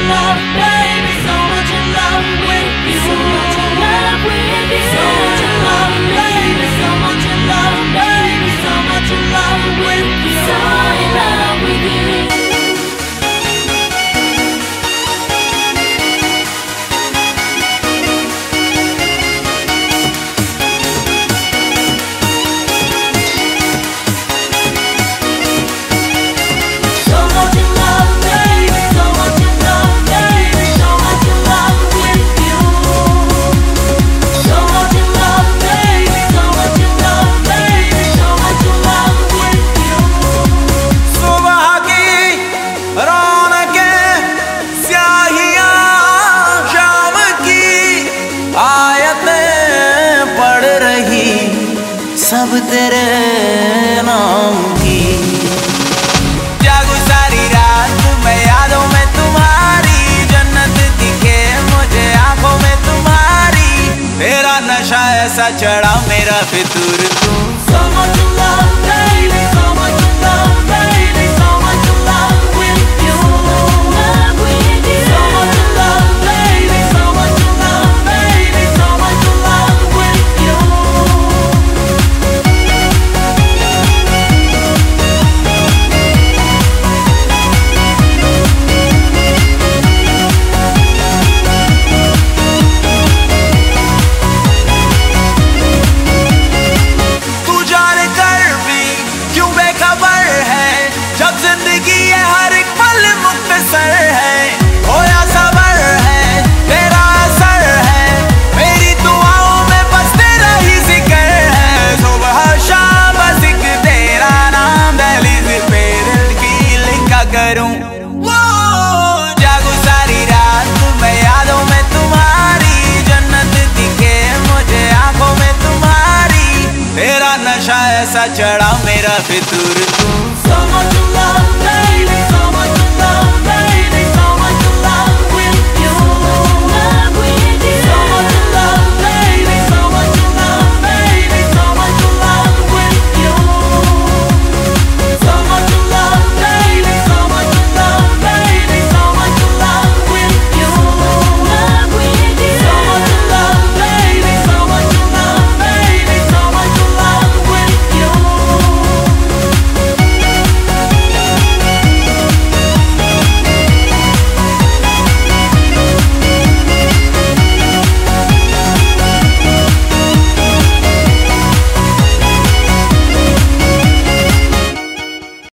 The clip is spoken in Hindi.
love, baby, so much in love with you. So much in love with you. So much in love, baby, so much in love, baby, so much in love with you. So in love with you. सब तेरे नाम की जागू सारी रात मैं यादों में तुम्हारी, जन्नत दिखे मुझे आंखों में तुम्हारी, तेरा नशा ऐसा चढ़ा मेरा फितूर तू। So much in love, baby, so much in love, baby, so much in love with you. Love with you. So much in love, baby, so much in love, baby, so much in love with you. जागू सारी रात मैं यादों में तुम्हारी, जन्नत दिखे मुझे आंखों में तुम्हारी, तेरा नशा ऐसा चढ़ा मेरा फितूर तू।